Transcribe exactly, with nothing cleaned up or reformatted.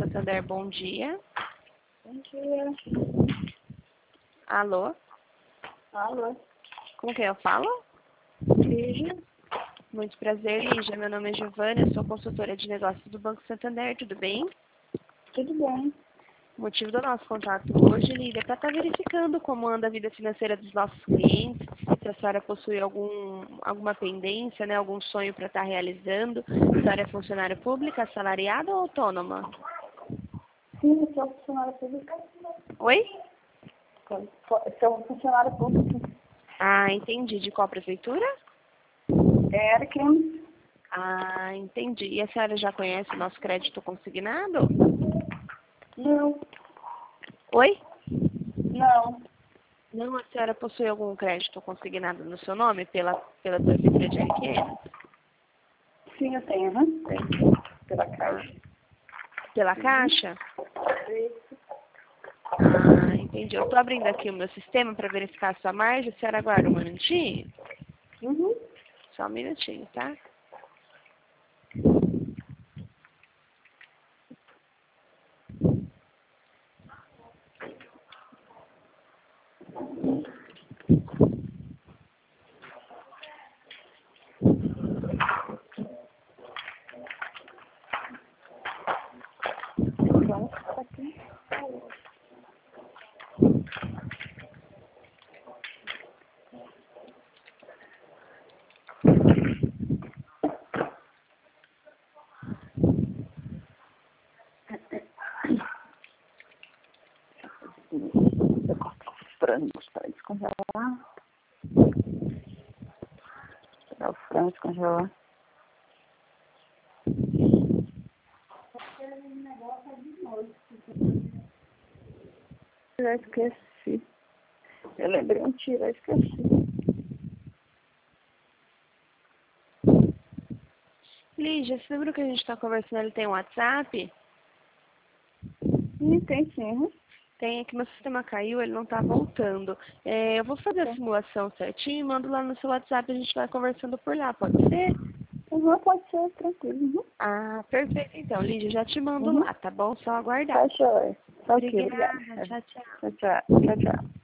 Santander, bom dia. Bom dia. Alô? Alô? Com quem eu falo? Lígia? Muito prazer, Lígia. Meu nome é Giovana, eu sou consultora de negócios do Banco Santander, tudo bem? Tudo bem. O motivo do nosso contato hoje, Lídia, é para estar verificando como anda a vida financeira dos nossos clientes, se a senhora possui algum, alguma pendência, né, algum sonho para estar realizando. A senhora é funcionária pública, assalariada ou autônoma? Sim, eu sou funcionária pública. Oi? Eu sou funcionária pública. Ah, entendi. De qual prefeitura? É Ariquemes. Ah, entendi. E a senhora já conhece o nosso crédito consignado? Não. Oi? Não. Não, a senhora possui algum crédito consignado no seu nome pela, pela prefeitura de Ariquemes? Sim, eu tenho, né? Tenho. Pela caixa. Pela Uhum. Caixa? Isso. Ah, entendi. Eu estou abrindo aqui o meu sistema para verificar a sua margem. A senhora aguarda um minutinho? Uhum. Só um minutinho, tá? Pronto, tá aqui. Eu corto os frangos para descongelar. Pegar o frango, descongelar. Já esqueci. Eu lembrei um tiro, eu esqueci. Lígia, esse número que a gente está conversando, ele tem um WhatsApp? Sim, tem sim. Tem, é que meu sistema caiu, ele não está voltando. É, eu vou fazer a Tá. simulação certinho e mando lá no seu WhatsApp, a gente vai conversando por lá, pode ser? Uhum, pode ser, tranquilo. Uhum. Ah, perfeito. Então, Lígia, já te mando Uhum. lá, tá bom? Só aguardar. Tá, joia. Ok, Obrigada. obrigada. Tchau, tchau. Tchau, tchau. Tchau, tchau.